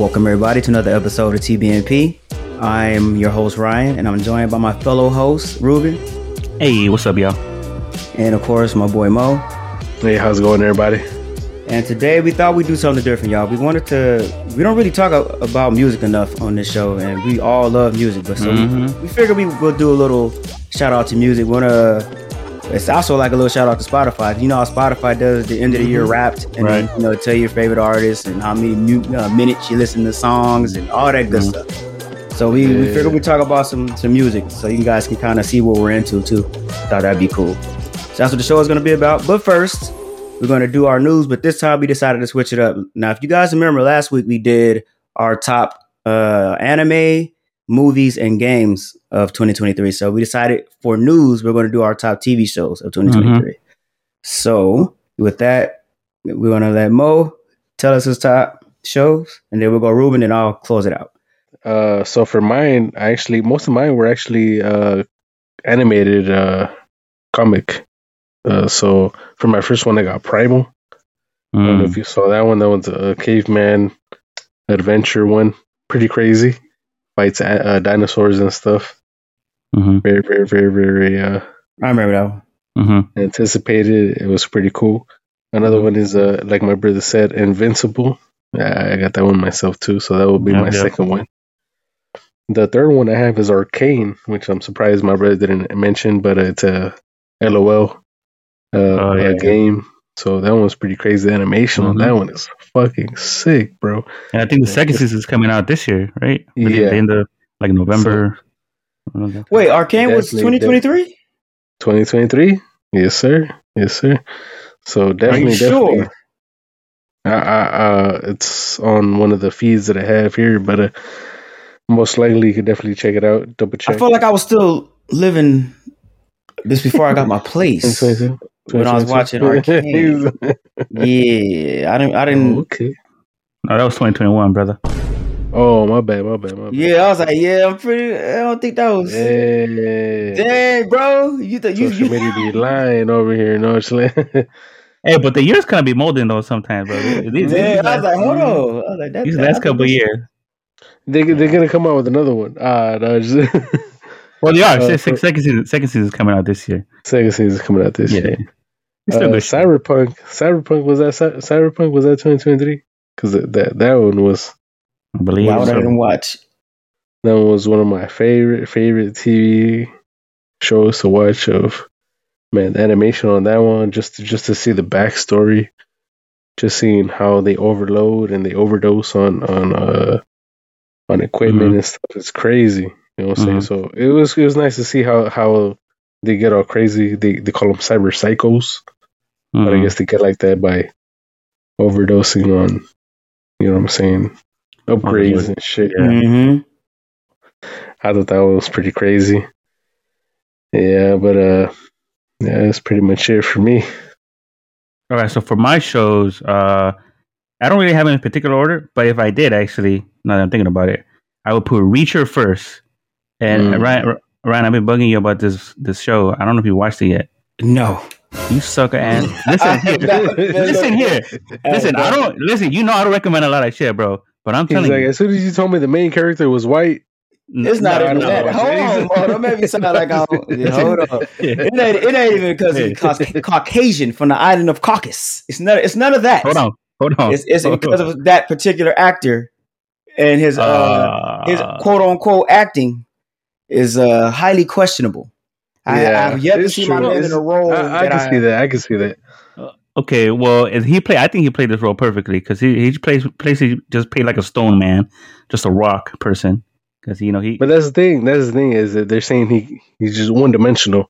Welcome everybody to another episode of TBNP. I'm your host Ryan, and I'm joined by my fellow host Ruben. Hey, what's up, y'all? And of course, my boy Mo. Hey, how's it going, everybody? And today we thought we'd do something different, y'all. We don't really talk about music enough on this show, and we all love music, but so we figured we will do a little shout out to music. It's also like a little shout out to Spotify. You know how Spotify does the end of the year Wrapped, and right. then, tell your favorite artists and how many minutes you listen to songs and all that good stuff. So we figured we'd talk about some music, so you guys can kind of see what we're into too. Thought that'd be cool. So that's what the show is going to be about. But first, we're going to do our news, but this time we decided to switch it up. Now, if you guys remember, last week we did our top anime, movies, and games of 2023. So we decided for news, we're going to do our top TV shows of 2023. So with that, we're going to let Mo tell us his top shows, and then we'll go Ruben, and I'll close it out. So for mine, most of mine were actually animated comic. So for my first one, I got Primal. I don't know if you saw that one. That one's a caveman adventure one. Pretty crazy. Fights dinosaurs and stuff. Very, very, very, very. I remember that one. Anticipated. It was pretty cool. Another one is like my brother said, Invincible. I got that one myself too. So that will be my second one. The third one I have is Arcane, which I'm surprised my brother didn't mention, but it's a LOL game. So that one's pretty crazy. The animation on that one is fucking sick, bro. And I think the second season is coming out this year, right? Yeah. The end of like November. Wait, Arcane was 2023? 2023? Yes, sir. Yes, sir. So definitely, sure? It's on one of the feeds that I have here, but most likely you could definitely check it out. Double check. I felt like I was still living this before I got my place. When I was watching Arcane. Yeah, I didn't. Oh, okay. No, that was 2021, brother. Oh, my bad. Yeah, I was like, I don't think that was. Dang, bro. You made me be lying over here, you know what I'm saying? Hey, but the years kind of be molding though sometimes, bro. I was like, hold on. I was like, these last couple of years. They're gonna come out with another one. No, just well, they are. Second season is coming out this year. Second season is coming out this year. Cyberpunk was that 2023? Because that one was. I believe. Why would I didn't watch? That one was one of my favorite TV shows to watch. Of man, the animation on that one, just to see the backstory, just seeing how they overload and they overdose on equipment and stuff. It's crazy. You know what I'm saying? So it was nice to see how they get all crazy. They call them cyber psychos, but I guess they get like that by overdosing on, you know what I'm saying, upgrades and shit. I thought that was pretty crazy. Yeah, but that's pretty much it for me. All right, so for my shows, I don't really have any particular order, but if I did, actually, now that I'm thinking about it, I would put Reacher first. And Ryan, I've been bugging you about this show. I don't know if you watched it yet. No. You sucker ass. Listen here. Listen, you know I don't recommend a lot of shit, bro. But I'm telling you. As soon as you told me the main character was white. It's not even that. Hold on, bro. Don't make me sound like I'm... Hold on. It ain't even because he's Caucasian from the island of Caucasus. It's none of that. Hold on. It's because of that particular actor and his quote unquote acting is highly questionable. I have yet to see my man in a role. I can see that. Okay, well, I think he played this role perfectly because he plays just played like a stone man, just a rock person. Because he. But that's the thing. Is that they're saying he's just one dimensional.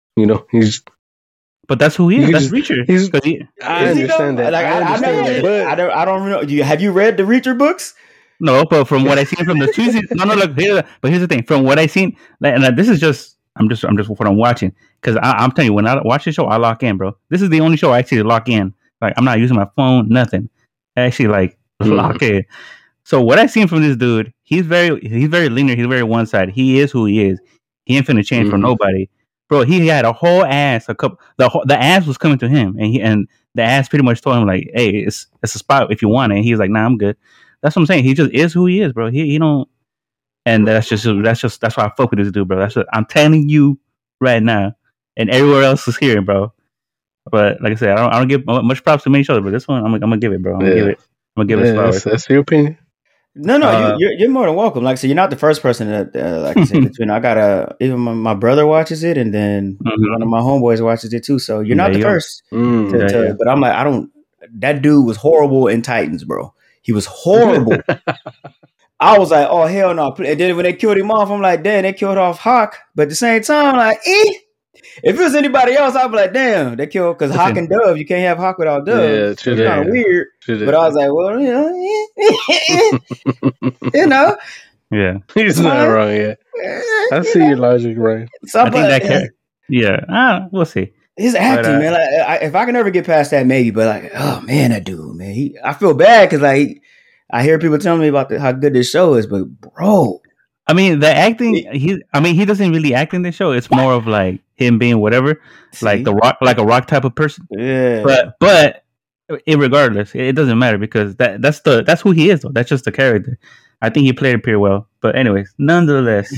But that's who he is. That's Reacher. I understand that. Like, I don't know. Have you read the Reacher books? No, but from what I seen from the two seasons, look here. But here's the thing: from what I seen, and this is just, I'm just what I'm watching. Because I'm telling you, when I watch the show, I lock in, bro. This is the only show I actually lock in. Like, I'm not using my phone, nothing. I actually lock in. So what I seen from this dude, he's very linear. He's very one side. He is who he is. He ain't finna change for nobody, bro. He had a whole ass. The ass was coming to him, and the ass pretty much told him like, "Hey, it's a spot if you want it." And he was like, "Nah, I'm good." That's what I'm saying. He just is who he is, bro. He don't, and that's why I fuck with this dude, bro. I'm telling you right now, and everywhere else is hearing, bro. But like I said, I don't give much props to many shows, but this one I'm gonna give it, bro. I'm gonna give it flowers. That's your opinion. No, you're more than welcome. Like I said, you're not the first person that, like I said, I got even my brother watches it, and then one of my homeboys watches it too. So you're not the first. But I'm like, that dude was horrible in Titans, bro. He was horrible. I was like, oh hell no! And then when they killed him off, I'm like, damn, they killed off Hawk. But at the same time, like, if it was anybody else, I'd be like, damn, they killed because Hawk and Dove. You can't have Hawk without Dove. Yeah, it's kind of weird. But I was like, well, you know, yeah, he's not wrong. Yeah, I see your logic, right? So, I think that we'll see. His acting, man. Like, if I can ever get past that, maybe. But like, oh man, that dude, man. I feel bad because like I hear people telling me about how good this show is, but bro. I mean, the acting. He doesn't really act in this show. It's more of like him being whatever, like a rock type of person. Yeah. But regardless, it doesn't matter because that's who he is. Though that's just the character. I think he played it pretty well. But anyways, nonetheless,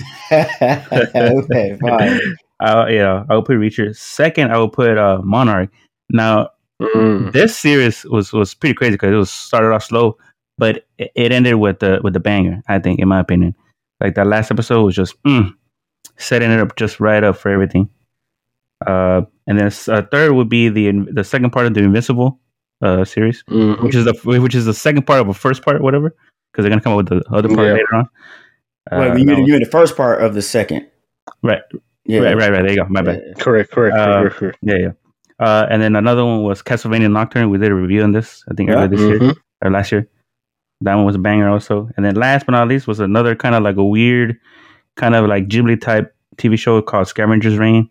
okay, fine. I will put Reacher. Second, I will put Monarch. Now, this series was pretty crazy because it was started off slow, but it ended with the banger. I think, in my opinion. Like that last episode was just setting it up just right up for everything. And then third would be the second part of the Invincible series, which is the second part of a first part, whatever, because they're gonna come up with the other part later on. Wait, you mean the first part of the second? Right. Yeah. Right. There you go. My bad. Correct. Yeah. And then another one was Castlevania Nocturne. We did a review on this, I think, earlier this year or last year. That one was a banger also. And then last but not least was another kind of like a weird, kind of like Ghibli type TV show called Scavenger's Reign.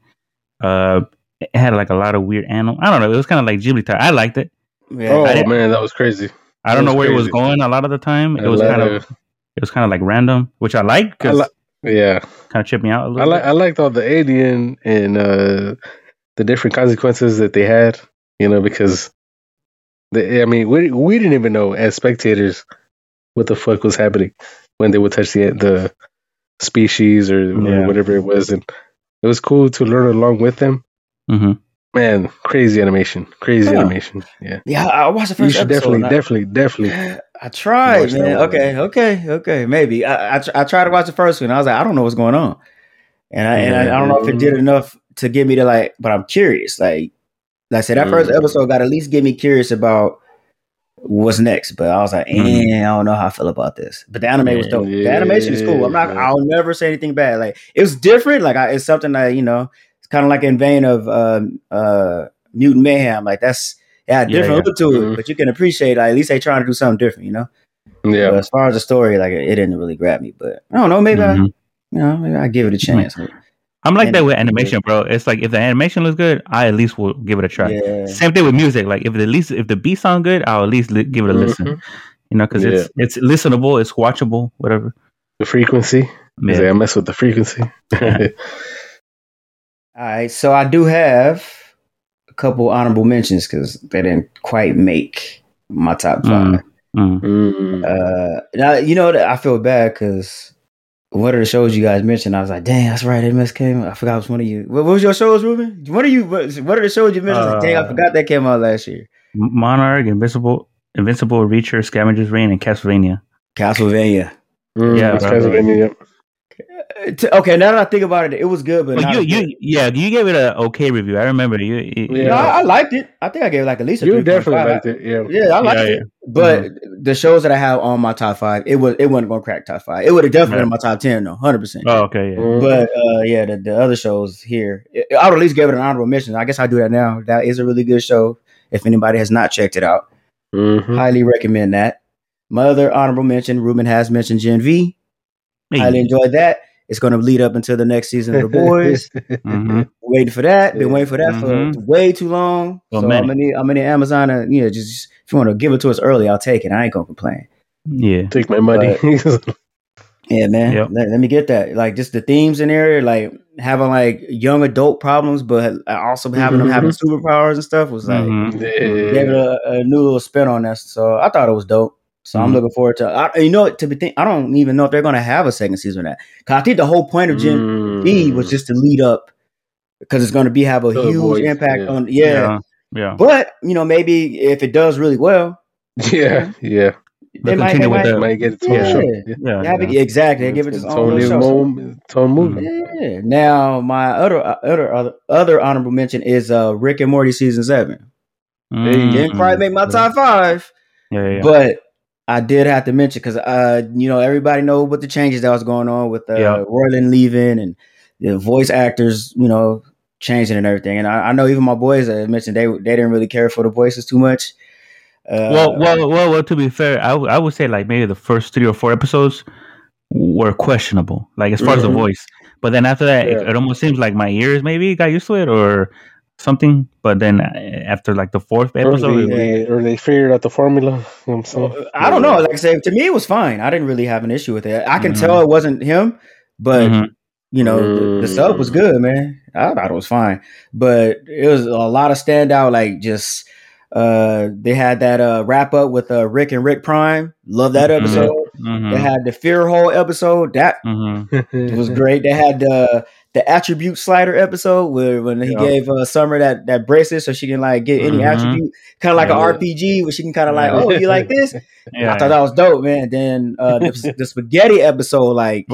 It had like a lot of weird animals. I don't know. It was kind of like Ghibli type. I liked it. Yeah. Man, that was crazy. I don't know where it was going a lot of the time. It was kind of like random, which I liked because kind of tripped me out a little bit. I liked all the alien and the different consequences that they had, because we didn't even know as spectators what the fuck was happening when they would touch the species or whatever it was, and it was cool to learn along with them. Mm-hmm. Man, crazy animation. Yeah. I watched the first episode. Definitely. I tried, man. Okay. Maybe I tried to watch the first one. I was like, I don't know what's going on, and I don't know if it did enough to get me to like. But I'm curious. Like I said, that first episode got at least get me curious about what's next. But I was like, I don't know how I feel about this. But the anime was dope. The animation is cool. I'll never say anything bad. Like it was different. Like it's something that it's kind of like in vein of Mutant Mayhem. Like that's different look to it. But you can appreciate at least they trying to do something different. Yeah. But as far as the story, like it didn't really grab me. But I don't know. Maybe maybe I give it a chance. I'm like that with animation, bro. It's like if the animation looks good, I at least will give it a try. Yeah. Same thing with music. Like if the beat sound good, I'll at least give it a listen. Because it's listenable, it's watchable, whatever. The frequency. Yeah. I mess with the frequency. All right, so I do have a couple honorable mentions because they didn't quite make my top 5. Now I feel bad because. What are the shows you guys mentioned? I was like, dang, that's right. MS came. I forgot it was one of you. What was your shows, Ruben? What are the shows you mentioned? Like, dang, I forgot that came out last year. Monarch, Invincible, Reacher, Scavenger's Reign, and Castlevania. Castlevania. Castlevania. Yep. Okay, now that I think about it, it was good, but you gave it an okay review. I remember I liked it. I think I gave it like at least a 3.5. You definitely liked it. I liked it. But the shows that I have on my top 5, it wasn't going to crack top 5. It would have definitely been in my top 10 though, 100%. Oh, okay, yeah. But the other shows here, I would at least give it an honorable mention. I guess I'll do that now. That is a really good show. If anybody has not checked it out, highly recommend that. My other honorable mention, Ruben has mentioned Gen V. Highly enjoyed that. It's going to lead up until the next season of The Boys. Waiting for that. Been waiting for that for way too long. So I'm gonna need Amazon to just if you want to give it to us early, I'll take it. I ain't gonna complain. Yeah, take my money. Yeah, man. Yep. Let me get that. Like just the themes in there, like having like young adult problems, but also having them having superpowers and stuff was like gave it a new little spin on that. So I thought it was dope. So I'm looking forward to. I don't even know if they're going to have a second season of that. Because I think the whole point of Gen V was just to lead up, because it's going to have a huge impact on. Yeah. But maybe if it does really well, yeah. They might get its own show. Exactly. They give it its own show. Its own movie. Yeah. Now, my other honorable mention is Rick and Morty season 7. Didn't quite make my top 5. But I did have to mention, because everybody know what the changes that was going on with Roiland leaving and the voice actors, changing and everything. And I know even my boys mentioned they didn't really care for the voices too much. Well. To be fair, I would say like maybe the first 3 or 4 episodes were questionable, like as far as the voice. But then after that, it almost seems like my ears maybe got used to it or something. But then after like the 4th episode, or they figured out the formula. I don't know. Like I said, to me it was fine. I didn't really have an issue with it. I can tell it wasn't him, but the sub was good, man. I thought it was fine, but it was a lot of standout, like just. They had that wrap up with Rick and Rick Prime. Love that episode. They had the Fear Hole episode. That was great. They had the attribute slider episode when he gave Summer that bracelet so she can like get any attribute, kind of like an RPG where she can kind of like, oh, you like this? I thought that was dope, man. Then the spaghetti episode, like,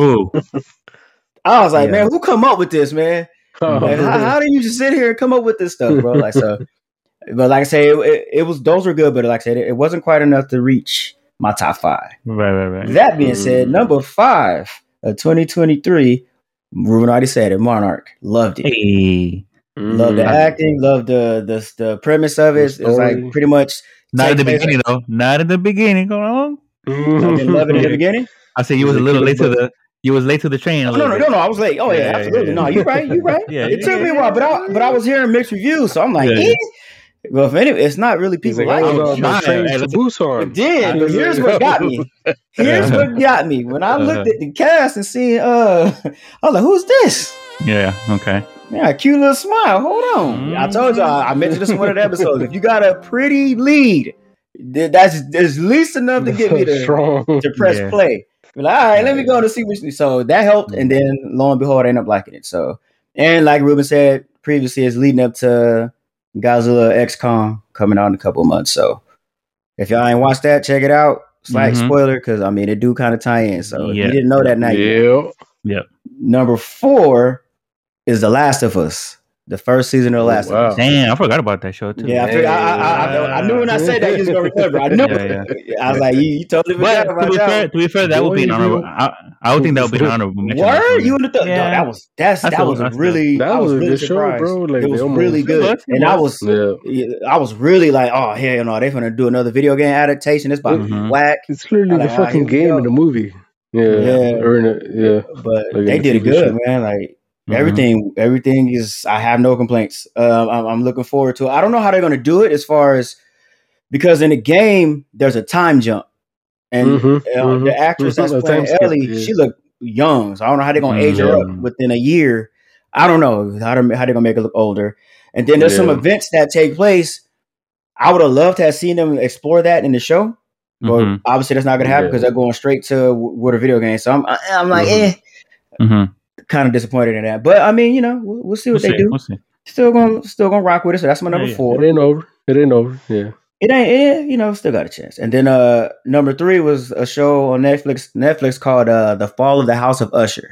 I was like, man, who come up with this, man? Like, how do you just sit here and come up with this stuff, bro? Like, so. But like I say, it was, those were good, but like I said, it wasn't quite enough to reach my top 5. Right. That being said, number 5 of 2023, Ruben already said it, Monarch. Loved it. Hey. Loved the acting, loved the premise of it. It's like pretty much not at the beginning though. Not at the beginning. Go on. I didn't love it in the beginning. I said you was a little late to the. You was late to the train. No, I was late. Oh yeah, absolutely. No, you're right. It took me a while, but I was hearing mixed reviews, so I'm like, well, if anyway, it's not really people like it. It did, but here's what got me. What got me when I looked at the cast and seen, I was like, "Who's this?" Yeah. Okay. Yeah, cute little smile. Hold on. I told you I mentioned this in one of the episodes. If you got a pretty lead, that's at least enough to get me to press play. But all right, let me go to see what. So that helped, and then lo and behold, I ended up liking it. So, and like Ruben said previously, it's leading up to Godzilla X Kong coming out in a couple of months. So if y'all ain't watched that, check it out. Slight spoiler, because I mean it do kind of tie in. So if you didn't know that, now you know. Number 4 is The Last of Us. The first season of The Last of Us. Damn, I forgot about that show too. Yeah, I knew when I said that you was gonna remember. I knew. I was like, you totally forgot about that. To be fair, that would be an honorable. I would think that would be an honorable mention. Word? You would have thought that was really surprised. Bro. Like, it was really good, and I was really like, oh hell no, they're gonna do another video game adaptation. It's about to be whack. It's literally the fucking game in the movie. But they did it good, man. Like. Everything is. I have no complaints. I'm looking forward to it. I don't know how they're going to do it as far as, because in the game there's a time jump, and the actress that's playing Ellie, she looked young. So I don't know how they're going to age her up within a year. I don't know how they're going to make her look older. And then there's some events that take place. I would have loved to have seen them explore that in the show, but obviously that's not going to happen because they're going straight to with a video game. So I'm like, kind of disappointed in that, but I mean, we'll see what they do. We'll see. Still gonna rock with it. So that's my number 4. It ain't over. Yeah, it ain't. Still got a chance. And then number 3 was a show on Netflix called The Fall of the House of Usher.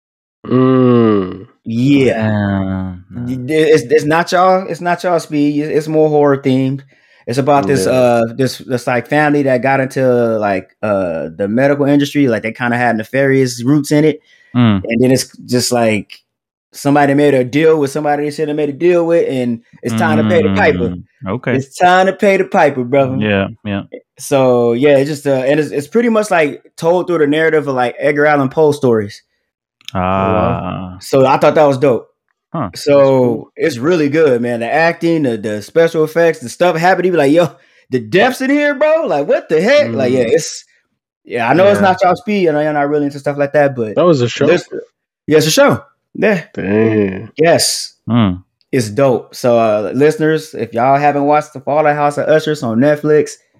Yeah, it's not y'all. It's not y'all speed. It's more horror themed. It's about this like family that got into like the medical industry. Like they kind of had nefarious roots in it. And then it's just like somebody made a deal with somebody they should have made a deal with, and it's time to pay the piper. Okay, it's time to pay the piper, brother. Yeah. So it's just and it's pretty much like told through the narrative of like Edgar Allan Poe stories. So I thought that was dope. So it's really good, man. The acting, the special effects, the stuff happened. You be like, yo, the depths in here, bro. Like what the heck? Like it's. Yeah, I know it's not y'all speed. I know you're not really into stuff like that, but that was a show. It's a show. Yeah. Damn. Yes. It's dope. So, listeners, if y'all haven't watched The Fall of the House of Usher on Netflix,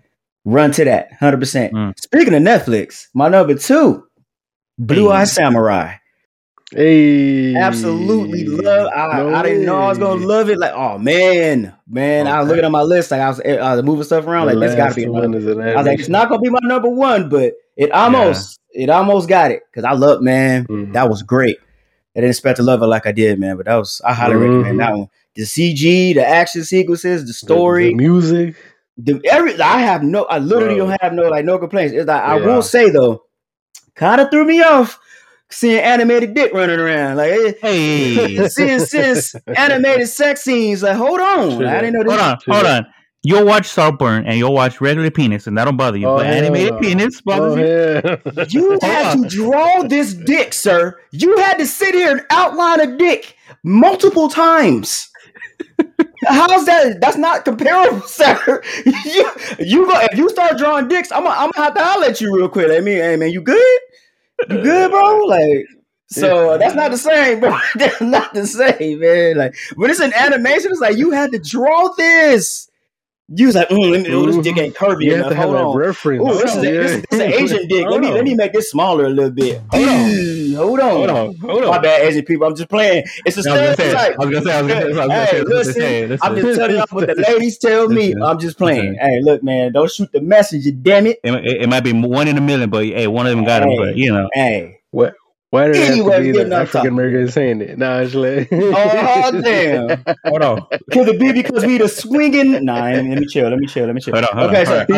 Run to that, 100%. Speaking of Netflix, my number 2, Blue Eye Samurai. Hey, absolutely love. I didn't know I was gonna love it. Like, oh man, I was looking at my list. Like, I was moving stuff around. Like, this got to be one. I was like, it's not gonna be my number 1, but it almost got it because I love, man. That was great. I didn't expect to love it like I did, man. But I highly recommend that one. The CG, the action sequences, the story, the music, I literally don't have no complaints. It's like, I will say though, kind of threw me off. Seeing animated dick running around, like seeing animated sex scenes, like hold on, I didn't know this. Hold on. You'll watch Saltburn and you'll watch regular penis, and that don't bother you. But animated penis bothers you. You had to draw this dick, sir. You had to sit here and outline a dick multiple times. How's that? That's not comparable, sir. You go if you start drawing dicks, I'm gonna have to holler at you real quick. Like, hey man, you good? You good, bro? Like, so that's not the same, bro. That's not the same, man. Like, but it's an animation. It's like you had to draw this. You was like, this dick ain't curvy enough. Hold on. Ooh, this is an Asian dick. Let me make this smaller a little bit. Hold on. My bad, Asian people. I'm just playing. It's a stereotype. I'm just telling y'all what the ladies tell me. I'm just playing. Hey, look, man, don't shoot the messenger, damn it. It might be 1 in a million, but hey, one of them got him. But you know, what? Why did it have to be the African American saying it? Nah, it's like, oh damn! Hold on. Could it be because we the swinging? Nah, let me chill. Hold on. Okay, so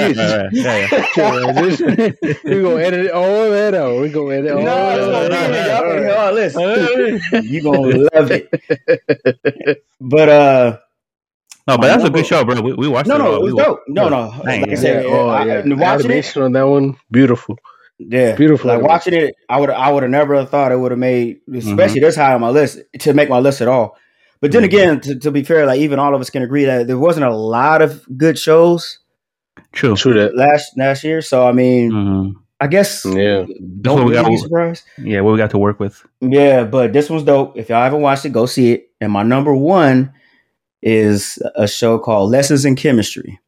we gonna edit all that out. We gonna edit all that out. Listen, you gonna love it. But but that's a good show, bro. We watched it. No, it was dope. No. Like I said, animation on that one, beautiful. Yeah, beautiful. Like watching it, I would have never thought it would have made, especially this high on my list, to make my list at all. But then again, to be fair, like even all of us can agree that there wasn't a lot of good shows. True that last year. So I mean, I guess don't be surprised. Yeah, what we got to work with. Yeah, but this one's dope. If y'all haven't watched it, go see it. And my number 1 is a show called Lessons in Chemistry.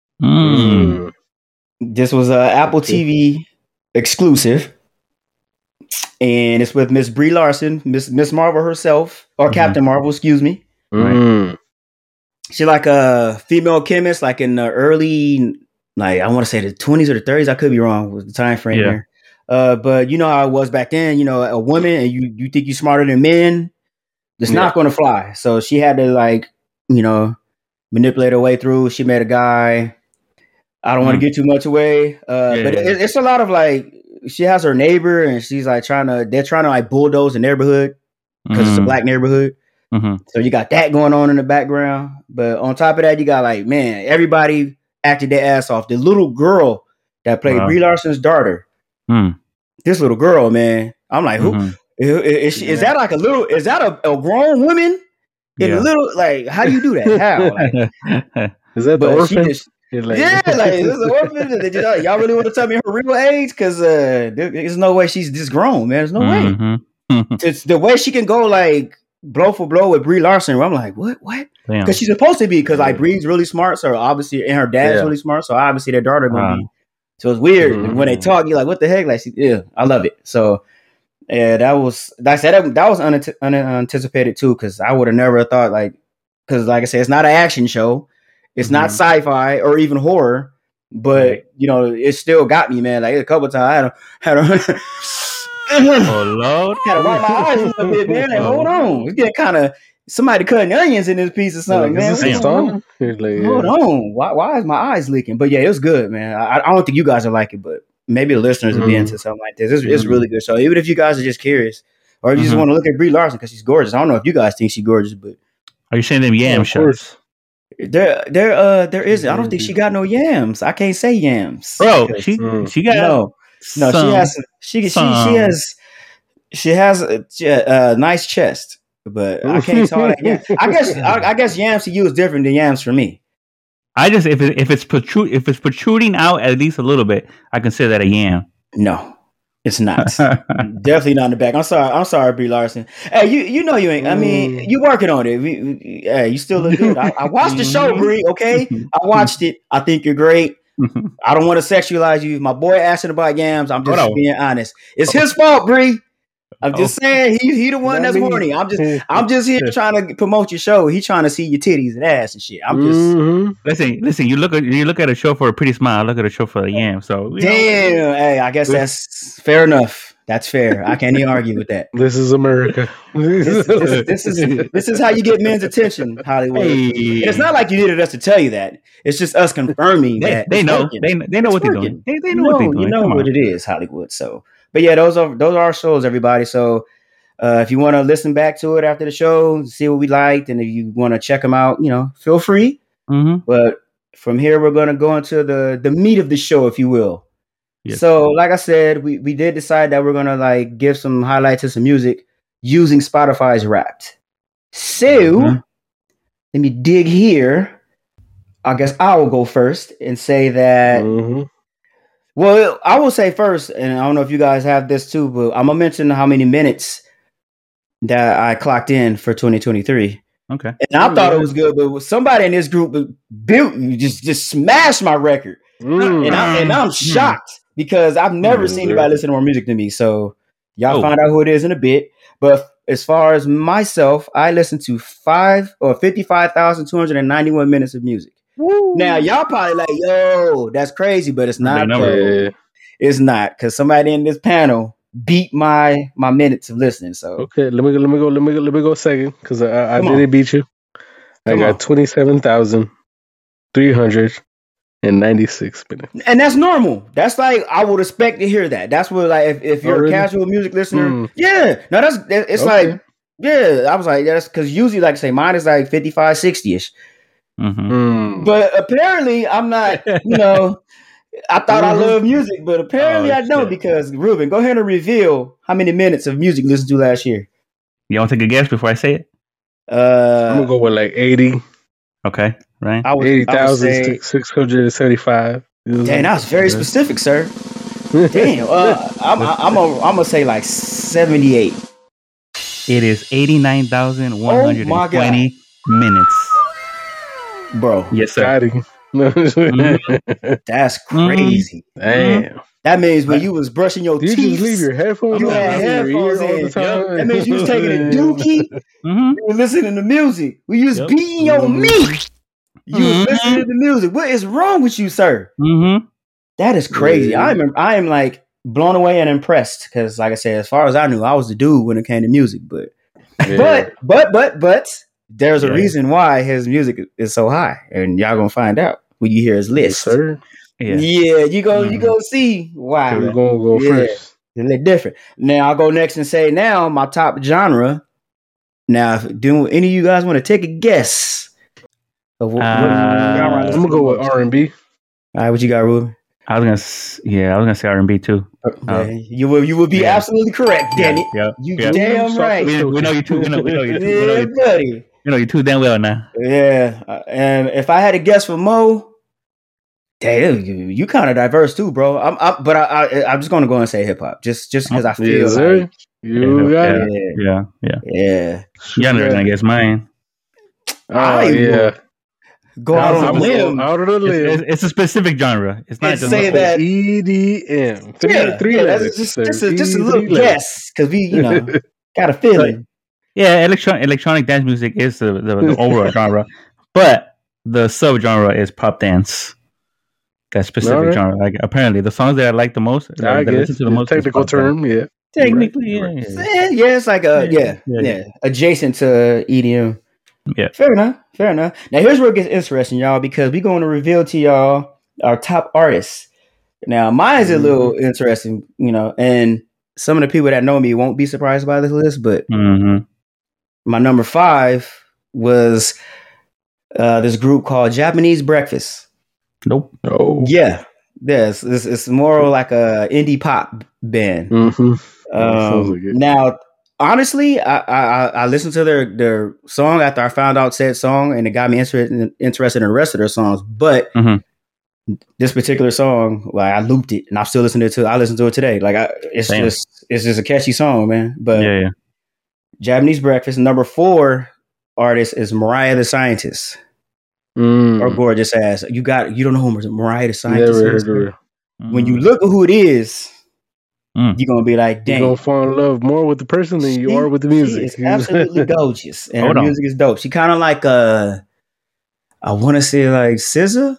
This was a Apple TV exclusive, and it's with Miss Brie Larson, Miss Marvel herself, or Captain Marvel, excuse me. Right. She like a female chemist, like in the early, like I want to say the 20s or the 30s. I could be wrong with the time frame here. But you know how it was back then. You know, a woman and you think you're smarter than men, it's not going to fly. So she had to manipulate her way through. She met a guy. I don't want to give too much away, but it's a lot of like, she has her neighbor and she's like they're trying to like bulldoze the neighborhood because it's a black neighborhood. So you got that going on in the background. But on top of that, you got like, man, everybody acted their ass off. The little girl that played Brie Larson's daughter, this little girl, man, I'm like, who is that? Like is that a grown woman in a little, like, how do you do that? How? Like, is that the orphan? Like this is an orphan. Y'all really want to tell me her real age? Because there's no way she's this grown, man. There's no way. It's the way she can go like blow for blow with Brie Larson. Where I'm like, what? Because she's supposed to be. Because like Brie's really smart, so obviously, and her dad's really smart, so obviously their daughter gonna be. So it's weird when they talk. You're like, what the heck? Like, I love it. So that was unanticipated too. Because I would have never thought because like I said, it's not an action show. It's not sci-fi or even horror, but it still got me, man. Like a couple of times, I had to oh Lord, had to wipe my eyes a little bit, man. Like, hold on, it's getting kind of somebody cutting onions in this piece or something, man. Hold on, why is my eyes leaking? But yeah, it was good, man. I don't think you guys will like it, but maybe the listeners will be into something like this. It's really good. So even if you guys are just curious, or you just want to look at Brie Larson because she's gorgeous, I don't know if you guys think she's gorgeous, but are you saying them yam shots? There isn't. I don't think she got no yams. I can't say yams, bro. She got she has a nice chest, but I can't call that yams. I guess yams to you is different than yams for me. I just if it's protruding out at least a little bit, I consider that a yam. No. It's not. Definitely not in the back. I'm sorry, Brie Larson. Hey, you know you ain't. I mean, you working on it. Hey, you still look good. I watched the show, Brie. Okay, I watched it. I think you're great. I don't want to sexualize you. My boy asking about yams. I'm just being honest. It's his fault, Bree. I'm just saying he the one that's horny. I'm just here trying to promote your show. He trying to see your titties and ass and shit. I'm just listen. You look at a show for a pretty smile. I look at a show for a yam. So damn. Hey, I guess that's fair enough. That's fair. I can't even argue with that. This is America. This is how you get men's attention, Hollywood. Hey. It's not like you needed us to tell you that. It's just us confirming that they know. They know what they're doing. They know what they're doing. You know what it is, Hollywood. So, but yeah, those are our shows, everybody. So, if you want to listen back to it after the show, see what we liked, and if you want to check them out, feel free. Mm-hmm. But from here, we're going to go into the meat of the show, if you will. Yes. So, like I said, we did decide that we're gonna give some highlights to some music using Spotify's Wrapped. So, let me dig here. I guess I will go first and say that. Mm-hmm. Well, I will say first, and I don't know if you guys have this too, but I'm gonna mention how many minutes that I clocked in for 2023. Okay, and I thought it was good, but somebody in this group just smashed my record, and I'm shocked. Because I've never seen anybody listen to more music than me. So y'all find out who it is in a bit. But as far as myself, I listened to 55,291 minutes of music. Woo. Now, y'all probably like, yo, that's crazy, but it's not. It's not, because somebody in this panel beat my minutes of listening. So okay, let me go second, because I didn't beat you. I got 27,396 minutes. And that's normal. That's like, I would expect to hear that. That's what, if you're a casual music listener, yeah. No, it's okay. I was like, that's because usually, like I say, mine is like 55, 60-ish. Mm-hmm. But apparently I'm not, I thought I love music, but apparently I don't, because Ruben, go ahead and reveal how many minutes of music you listened to last year. You want to take a guess before I say it? I'm going to go with 80. Okay. Right, 80,675. Dang, that was very specific, sir. Damn, I'm gonna say 78. It is 89,120 minutes, bro. Yes, sir. That's crazy. Damn. That means when you was brushing your teeth, you just leave your headphones. You had headphones in. All the time. That means you was taking a dookie. You were listening to music. We was beating your meat. You was listening to the music. What is wrong with you, sir? That is crazy. I am blown away and impressed, because, like I said, as far as I knew, I was the dude when it came to music. But there's a reason why his music is so high, and y'all gonna find out when you hear his list. Yes, sir. Yeah, you go see why. We're gonna go first. A little different. Now I'll go next and say my top genre. Now, do any of you guys want to take a guess? What I'm gonna go with R&B. All right, what you got, Ruben? I was gonna say R&B too. You will be absolutely correct, Danny. You damn right. We know you too. We know you too. Yeah, buddy. You know you too damn well now. Yeah, and if I had to guess for Mo, damn, you kind of diverse too, bro. I'm just gonna go and say hip hop, just because I feel like you got it. Yeah. You're never gonna guess mine. Go out on a limb. It's a specific genre. It's not just say that EDM. Three letters. Just a little guess, because we got a feeling. Yeah, electronic dance music is the overall genre, but the subgenre is pop dance. That specific genre. Like, apparently, the songs that I like the most, I guess, listen to the most, technical term, dance. Technically, right. Yeah, it's like adjacent to EDM. Yeah, fair enough. Now here's where it gets interesting, y'all, because we're going to reveal to y'all our top artists. Now mine is a little interesting, and some of the people that know me won't be surprised by this list, but my number 5 was this group called Japanese Breakfast. Nope. Oh. Yeah. Yes. It's more like a indie pop band. Now, honestly, I listened to their song after I found out said song, and it got me interested in the rest of their songs. But this particular song, I looped it, and I'm still listening to it. I listen to it today. It's just a catchy song, man. But Japanese Breakfast. Number 4 artist is Mariah the Scientist. Her gorgeous ass. You don't know who Mariah the Scientist Never is. heard of her. When you look at who it is, you're gonna be like, dang. You're gonna fall in love more with the person than you are with the music. She is absolutely gorgeous. And her music is dope. She kind of like I wanna say like SZA.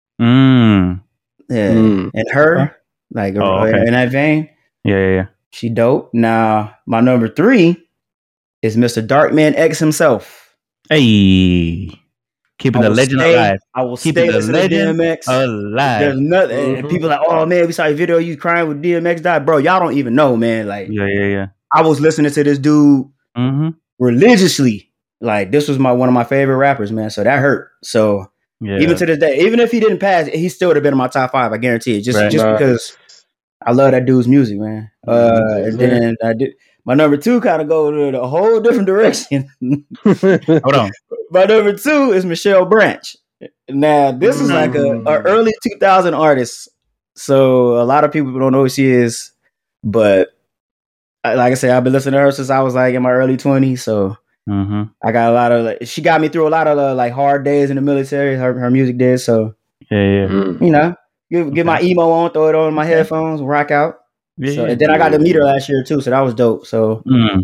Yeah. And her, like in that vein. Yeah. She dope. Now, my number 3 is Mr. Darkman X himself. Hey. Keeping the legend alive. I will keep the legend DMX alive. There's nothing. And people like, oh man, we saw a video you crying with DMX died. Bro, y'all don't even know, man. Like, yeah. I was listening to this dude religiously. Like, this was one of my favorite rappers, man. So that hurt. So even to this day, even if he didn't pass, he still would have been in my top 5. I guarantee it. Just because I love that dude's music, man. And then I did. My number 2 kind of go to a whole different direction. Hold on. My number 2 is Michelle Branch. Now, this is like a early 2000 artist. So a lot of people don't know who she is. But like I said, I've been listening to her since I was like in my early 20s. So I got a lot of, she got me through a lot of like hard days in the military. Her music did. So, you know, get my emo on, throw it on my headphones, rock out. And then I got to meet her last year too, so that was dope. So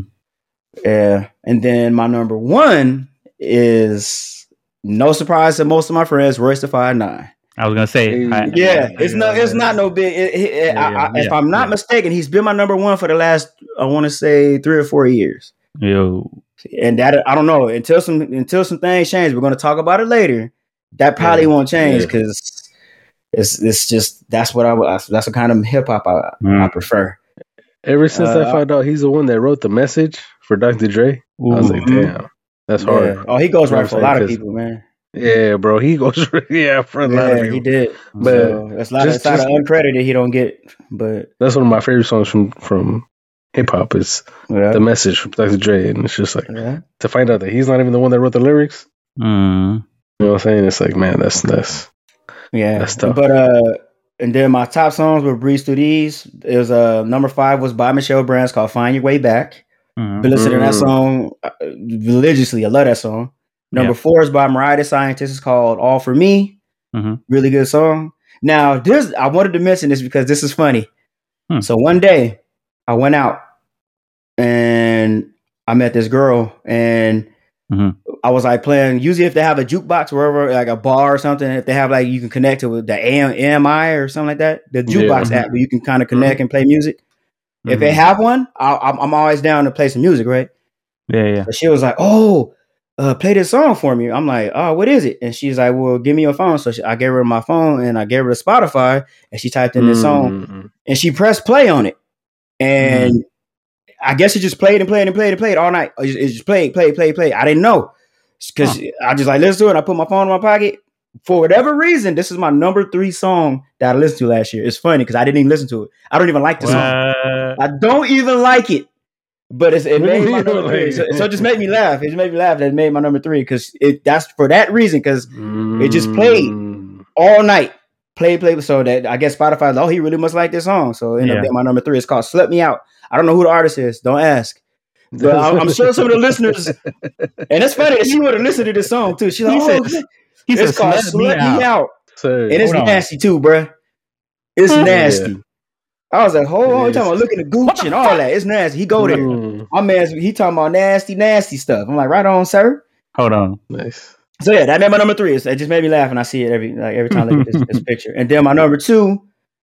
yeah, and then my number 1 is no surprise to most of my friends, Royce da 5'9". I was gonna say, it's not no big. If I'm not mistaken, he's been my number 1 for the last, I want to say 3 or 4 years. And that I don't know until some things change. We're gonna talk about it later. That probably won't change because. It's just that's what that's the kind of hip hop I prefer. Ever since I found out he's the one that wrote the message for Dr. Dre, I was like, damn, that's hard. Oh, he goes right for a lot of people, man. Yeah, bro, he goes for a lot of people. He did. But so that's a lot of uncredited he don't get. But that's one of my favorite songs from hip hop is the message from Dr. Dre, and it's just like to find out that he's not even the one that wrote the lyrics. You know what I'm saying? It's like, man, that's tough. But and then my top songs were Breeze Through These. It was number 5 was by Michelle Branch called Find Your Way Back. Been listening to that song religiously. I love that song. Number 4 is by Mariah the Scientist. It's called All For Me. Really good song. Now, I wanted to mention this because this is funny. So one day I went out and I met this girl and I was like playing. Usually, if they have a jukebox wherever, like a bar or something, if they have like you can connect to with the AMI or something like that, the jukebox app where you can kind of connect and play music. If they have one, I'm always down to play some music, right? Yeah. But she was like, "Oh, play this song for me." I'm like, "Oh, what is it?" And she's like, "Well, give me your phone." So I gave her my phone and I gave her the Spotify, and she typed in this song and she pressed play on it, and I guess it just played and played and played and played all night. It just played. I didn't know because I just like listened to it. I put my phone in my pocket. For whatever reason, this is my number 3 song that I listened to last year. It's funny because I didn't even listen to it. I don't even like the song. I don't even like it. But it made my number 3. So it just made me laugh. It just made me laugh that it made my number 3 because that's for that reason because it just played all night. Play. So that I guess Spotify, he really must like this song. So it ended up being my number 3. It's called Slut Me Out. I don't know who the artist is. Don't ask. But I'm sure some of the listeners, and it's funny that she would have listened to this song too. She's like, it's called Slut Me Out. And it's nasty too, bruh. It's nasty. I was like, hold on, you talking about looking at Gucci and all that. It's nasty. He go there. My man, he talking about nasty stuff. I'm like, right on, sir. Hold on. Nice. So yeah, that made my number 3. It just made me laugh and I see it every time I look at this picture. And then my number 2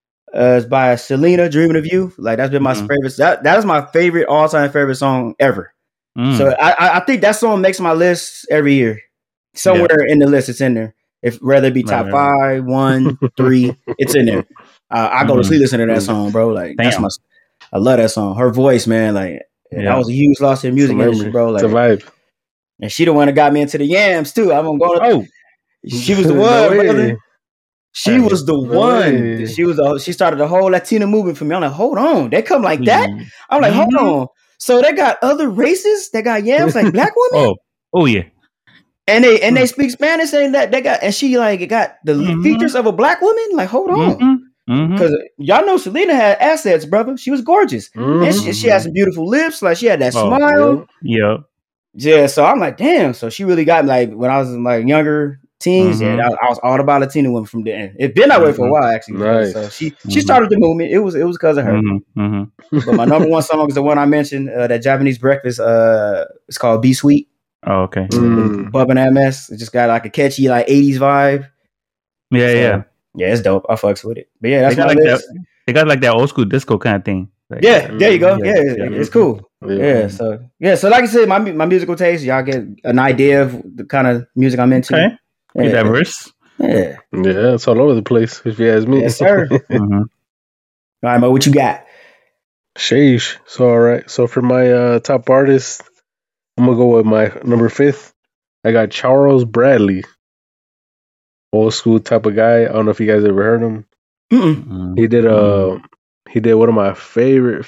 is by Selena, Dreaming of You. Like that's been my favorite. That is my favorite all-time favorite song ever. So I think that song makes my list every year. Somewhere in the list, it's in there. If whether it be top 5, 1, 3, it's in there. I go to sleep listening to that song, bro. Like I love that song. Her voice, man. Like that was a huge loss in the music industry, bro. Like it's a vibe. And she the one that got me into the yams too. I'm going. She was the one, brother. She was the one. She started the whole Latina movement for me. I'm like, hold on, they come like that. I'm like, hold on. So they got other races that got yams like black women. Oh yeah. And they speak Spanish and that they got, and she like got the features of a black woman. Like, hold on. Because y'all know Selena had assets, brother. She was gorgeous. And she had some beautiful lips. Like she had that smile. Yeah. Yeah. So I'm like, damn. So she really got me, like when I was like younger. teens, and I was all about Latina women from there. It's been that way for a while, actually. Nice. So she started the movement. It was because of her. But my number one song is the one I mentioned, that Japanese Breakfast. It's called "Be Sweet." Oh, okay. Bub and MS. It just got like a catchy like 80s vibe. Yeah, it's dope. I fucks with it. But yeah, that's they got my like list. they got like that old school disco kind of thing. Like, there you go. It's cool. Yeah. So like I said, my musical taste, y'all get an idea of the kind of music I'm into. Okay. Pretty diverse. Yeah, it's all over the place, if you ask me. Yes, sir. All right, Mo, what you got? Sheesh. So, all right. So, for my top artist, I'm going to go with my number 5th. I got Charles Bradley. Old school type of guy. I don't know if you guys ever heard him. He did one of my favorite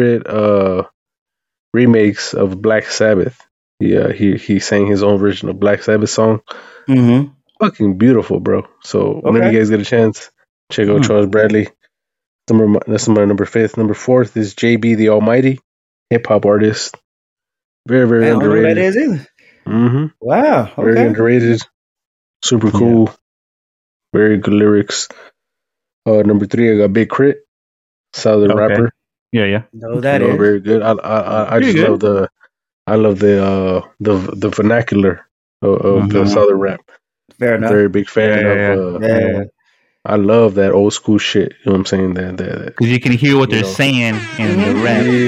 remakes of Black Sabbath. He sang his own version of Black Sabbath song. Fucking beautiful, bro. So whenever you guys get a chance, check out Charles Bradley. That's my number 5th. Number 4th is JB the Almighty, hip hop artist. Very, very underrated. I don't know who that is either. Wow. Okay. Very underrated. Super cool. Very good lyrics. Number 3, I got Big Crit, Southern rapper. Yeah. No, that is very good. I just good. love the vernacular of the Southern rap. Fair enough. Very big fan of. I love that old school shit. You know what I'm saying? That because you can hear what they're saying in the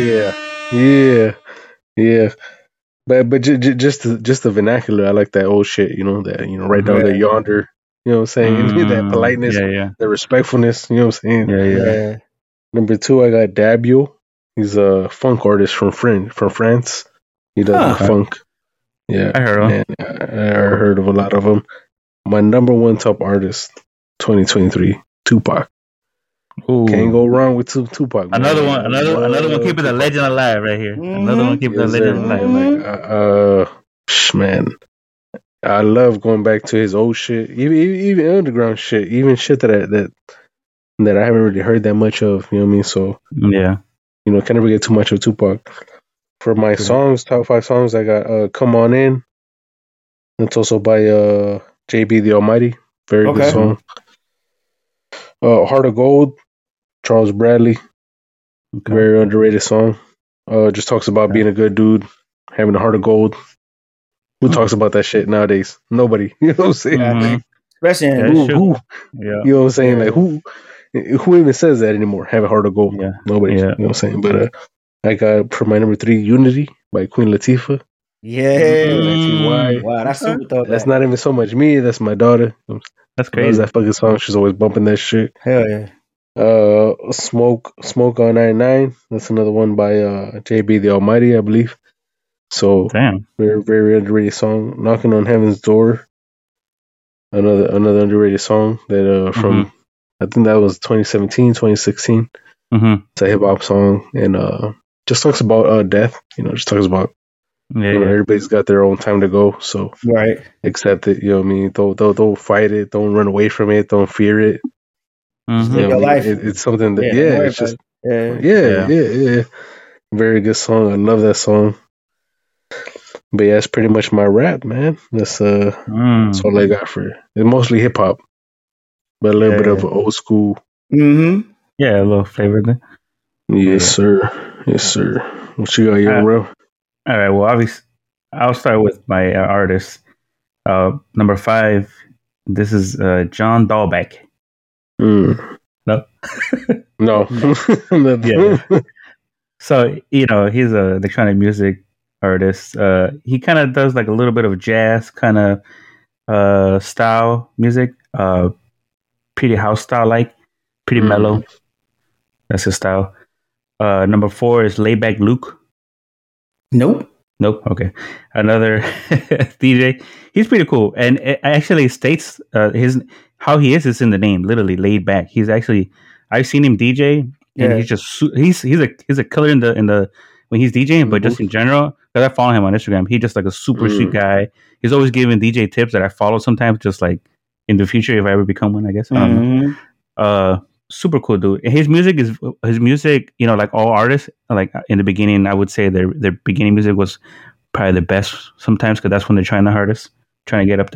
rap. Yeah. But just the vernacular. I like that old shit. You know that right down there yonder. You know what I'm saying? That politeness, the respectfulness. You know what I'm saying? Yeah. Number 2, I got Dabio. He's a funk artist from France. He does funk. Yeah, I heard him. I heard of a lot of them. My number 1 top artist, 2023, Tupac. Ooh. Can't go wrong with Tupac. Man. Another one keeping the legend alive right here. Another one keeping the legend alive. Man, I love going back to his old shit, even underground shit, even shit that I haven't really heard that much of. You know what I mean? So can never get too much of Tupac. For my songs, top 5 songs, I got "Come On In." It's also by JB the Almighty. Very good song. "Heart of Gold," Charles Bradley. Very underrated song. Just talks about being a good dude, having a heart of gold. Who talks about that shit nowadays? Nobody. You know what I'm saying? Especially who? You know what I'm saying? Like who even says that anymore? Have a heart of gold. Nobody. You know what I'm saying? But I got for my number 3, "Unity" by Queen Latifah. Yeah. Wow, that's super dope. That's not even so much me. That's my daughter. That's crazy. That fucking song. She's always bumping that shit. Hell yeah. Smoke on 99. That's another one by JB the Almighty, I believe. So very, very underrated song. "Knocking on Heaven's Door." Another underrated song that from I think that was 2017, 2016. It's a hip hop song and just talks about death. Just talks about everybody's got their own time to go. So accept it. You know what I mean? Don't fight it. Don't run away from it. Don't fear it. Live your life. It's something that it's just very good song. I love that song. But yeah, it's pretty much my rap, man. That's all I got for it. It's mostly hip hop, but a little bit of old school. Yeah, a little flavor there. Yes, sir. What you got here, bro? All right. Well, obviously, I'll start with my artist. Number 5. This is John Dahlback. No. No. Yeah. So he's a electronic music artist. He kind of does like a little bit of jazz kind of style music. Pretty house style, like pretty mellow. That's his style. Number 4 is Laidback Luke. Nope. Okay. Another DJ. He's pretty cool, and it actually states how he is in the name. Literally, laid back. He's actually, I've seen him DJ, and he's just he's a killer in the when he's DJing, but just in general, because I follow him on Instagram, he's just like a super sweet guy. He's always giving DJ tips that I follow sometimes, just like in the future if I ever become one, I guess. I don't know. Super cool dude. His music, like all artists, like in the beginning, I would say their beginning music was probably the best sometimes because that's when they're trying the hardest, trying to get up there.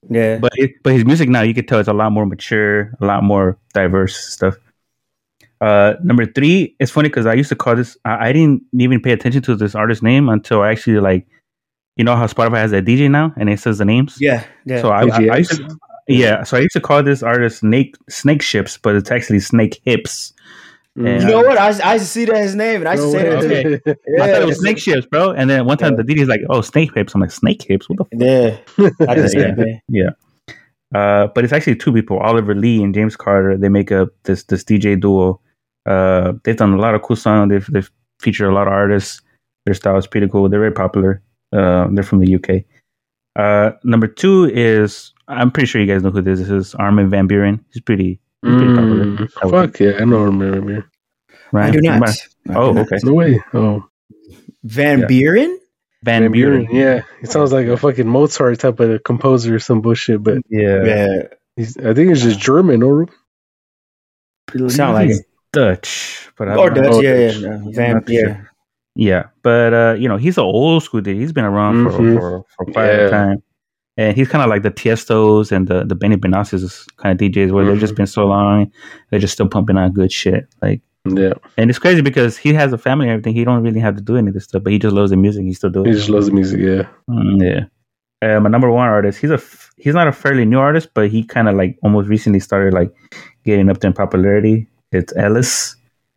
Yeah. But his music now, you could tell it's a lot more mature, a lot more diverse stuff. Number 3, it's funny because I used to call this. I didn't even pay attention to this artist's name until I actually like, you know how Spotify has a DJ now and it says the names. Yeah. So I used to, So I used to call this artist Snake Ships, but it's actually Snake Hips. And you know what? I used to see that his name, and I used to say that. Okay. Yeah, I thought it was Snake Ships, bro. And then one time the DJ's like, "Oh, Snake Hips." I'm like, "Snake Hips? What the fuck?" Yeah, I did say that. Yeah. But it's actually 2 people, Oliver Lee and James Carter. They make up this DJ duo. They've done a lot of cool songs. They've featured a lot of artists. Their style is pretty cool. They're very popular. They're from the UK. Number 2 is, I'm pretty sure you guys know who this is. This is Armin van Buuren. He's pretty popular. Fuck yeah, I know Armin van Buuren. Right? I do not. Okay. No way. Oh, Van Buuren. Van Buuren. Yeah, he sounds like a fucking Mozart type of composer or some bullshit. But yeah. I think it's just German, or sound like Dutch, but Dutch. Yeah. Yeah, but he's an old school dude. He's been around for quite a time, and he's kind of like the Tiestos and the Benny Benassis kind of DJs, where they've just been so long, they're just still pumping out good shit. Like, yeah, and it's crazy because he has a family and everything. He don't really have to do any of this stuff, but he just loves the music. He still does. He just loves the music. Yeah, yeah. My number 1 artist. He's not a fairly new artist, but he kind of like almost recently started like getting up to in popularity. It's Ellis.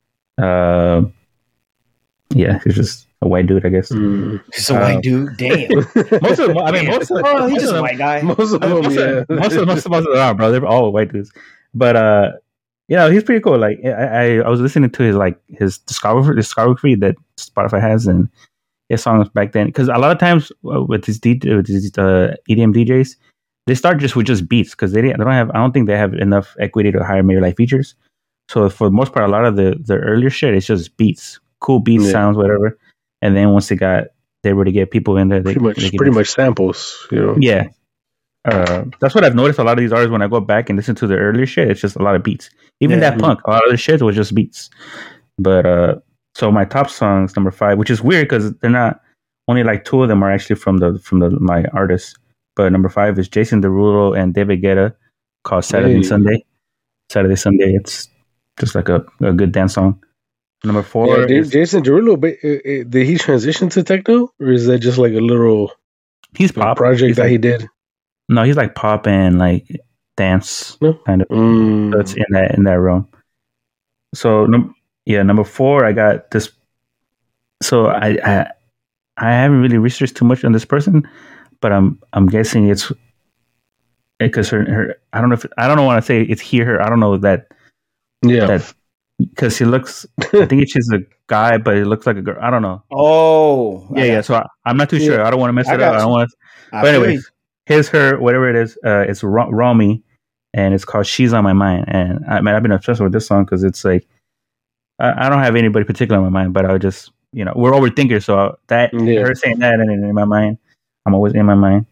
Yeah, he's just a white dude, I guess. He's a white dude. Damn. Most of them. He's just a white guy. Most of them are, bro. They're all white dudes. But he's pretty cool. Like I was listening to his discography that Spotify has, and his songs back then. Because a lot of times with these EDM DJs, they start just with just beats because they don't have. I don't think they have enough equity to hire maybe like features. So for the most part, a lot of the earlier shit, it's just beats. Cool beats, sounds, whatever, and then once they were to get people in there, pretty much samples, Yeah, that's what I've noticed. A lot of these artists, when I go back and listen to the earlier shit, it's just a lot of beats. Even that punk, a lot of the shit was just beats. But so my top songs, number 5, which is weird because they're not only like 2 of them are actually from my artists. But number 5 is Jason Derulo and David Guetta, called Saturday Sunday. It's just like a good dance song. Number 4 is Jason Derulo. Did he transition to techno, or is that just like a little pop project that he did? No, he's like pop and like dance kind of. So it's in that realm. So number 4, I got this. So I haven't really researched too much on this person, but I'm guessing it's because her I don't want to say it's her. I don't know that. Yeah. That, because she looks, I think she's a guy, but it looks like a girl. I don't know. Oh, yeah. So I'm not too sure. I don't want to mess it up. I don't want to. But anyways, her, whatever it is, it's Romy, and it's called "She's on My Mind." And I've been obsessed with this song because it's like I don't have anybody particular in my mind, but I would just we're overthinkers, so her saying that and in my mind, I'm always in my mind.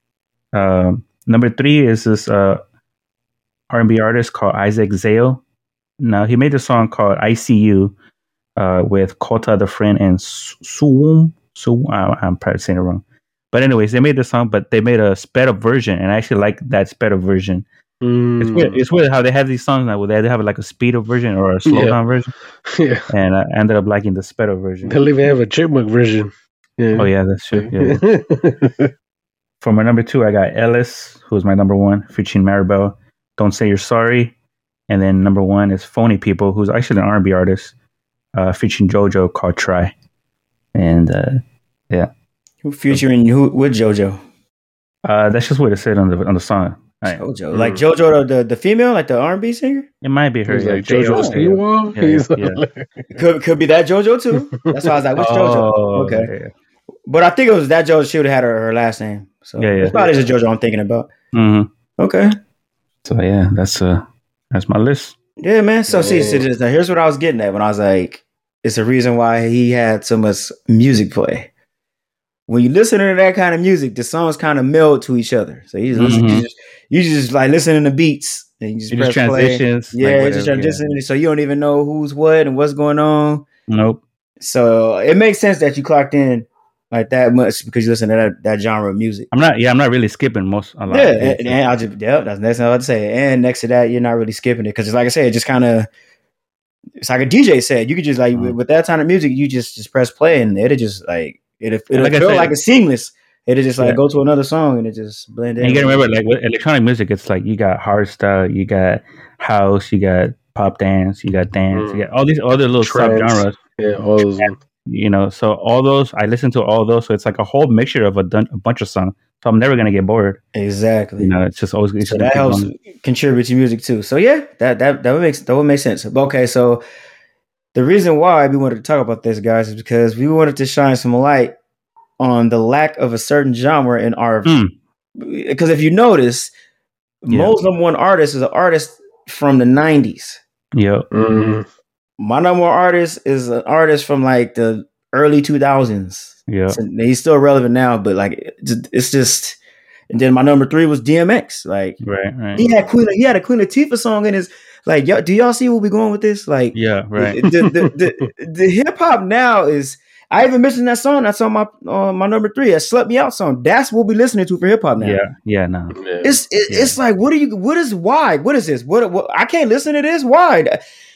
Number 3 is this R&B artist called Isaac Zale. Now, he made a song called ICU with Kota the Friend and Suwum. I'm probably saying it wrong. But anyways, they made the song, but they made a sped up version, and I actually like that sped up version. It's weird how they have these songs now where they have like a speed up version or a slow down version. Yeah. And I ended up liking the sped up version. They'll even have a chipmunk version. Yeah. Oh, yeah, that's true. Yeah. For my number 2, I got Ellis, who's my number 1, featuring Maribel. Don't Say You're Sorry. And then number 1 is Phony People, who's actually an R&B artist, featuring JoJo, called Try. And who featuring with JoJo? That's just what it said on the song. JoJo, like JoJo, the female, like the R&B singer. It might be her. Like JoJo Yeah. Could be that JoJo too. That's why I was like, which JoJo? Okay. Yeah. But I think it was that JoJo. She would have had her last name. So it's probably just JoJo I'm thinking about. Mm-hmm. Okay. So yeah, that's my list. Yeah, man. So see, now here's what I was getting at when I was like, it's a reason why he had so much music play. When you listen to that kind of music, the songs kind of meld to each other. So you just listen, you just like listening to beats and you just press transitions. Play. Yeah, just transition. So you don't even know who's what and what's going on. Nope. So it makes sense that you clocked in like that much because you listen to that genre of music. I'm not really skipping a lot. Yeah, and I'll just that's the next thing I would say. And next to that, you're not really skipping it because, like I said, it just kind of it's like a DJ said. You could just like with that kind of music, you just press play and it'll just like it'll feel like it's seamless. It'll just like go to another song and it just blend in. And you gotta remember, like with electronic music, it's like you got hardstyle, you got house, you got pop dance, you got dance, you got all these other little subgenres. Yeah, all those. You know, so all those I listen to all those, so it's like a whole mixture of a bunch of songs. So I'm never gonna get bored. Exactly. You know, it's just always so that helps contribute to music too. So yeah, that would make sense. Okay, so the reason why we wanted to talk about this, guys, is because we wanted to shine some light on the lack of a certain genre in our. Because if you notice, Mo's number one artist is an artist from the 90s. Yep. Mm-hmm. My number one artist is an artist from like the early 2000s. Yeah, so he's still relevant now, but like it's just. And then my number 3 was DMX. Like, right. He had a Queen Latifah song in his. Like, do y'all see where we going with this? Like, yeah, right. The hip hop now is. I even mentioned that song. That's on my number 3. That "Slut Me Out" song. That's what we listening to for hip hop now. Yeah, no. It's like, what is this? What I can't listen to this. Why?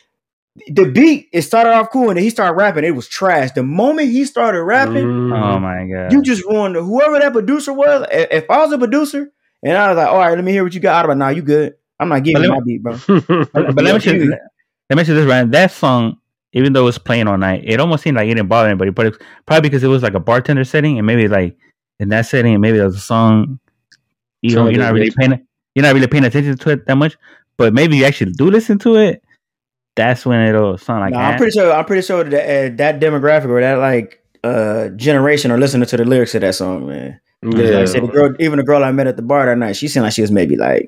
The beat, it started off cool and then he started rapping. It was trash. The moment he started rapping, oh my god, you just ruined whoever that producer was. If I was a producer and I was like, all right, let me hear what you got out of it. Nah, you good. I'm not giving you my beat, bro. But let me mention this, Ryan. That song, even though it was playing all night, it almost seemed like it didn't bother anybody. But it's probably because it was like a bartender setting, and maybe like in that setting, and maybe there was a song. You're not really paying attention to it that much. But maybe you actually do listen to it. That's when it'll sound like. I'm pretty sure that demographic or that like generation are listening to the lyrics of that song, man. Yeah, like I said, the girl I met at the bar that night, she seemed like she was maybe like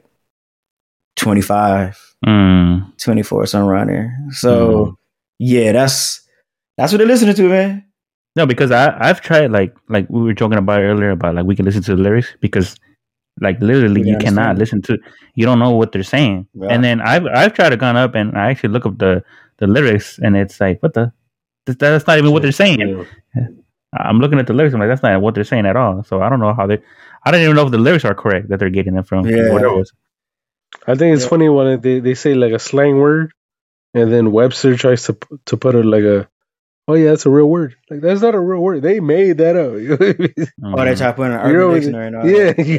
25, 24, something around there. So yeah, that's what they're listening to, man. No, because I've tried like we were joking about earlier about like we can listen to the lyrics because like literally you cannot listen to, you don't know what they're saying. Yeah. And then I've tried to gone up and I actually look up the lyrics and it's like that's not even what they're saying. Yeah. I'm looking at the lyrics. I'm like, that's not what they're saying at all. So I don't know I don't even know if the lyrics are correct that they're getting them from. Yeah. Whatever it was. I think it's funny when they say like a slang word and then Webster tries to put it like oh yeah, that's a real word. Like that's not a real word. They made that up. They try to put in an urban dictionary and all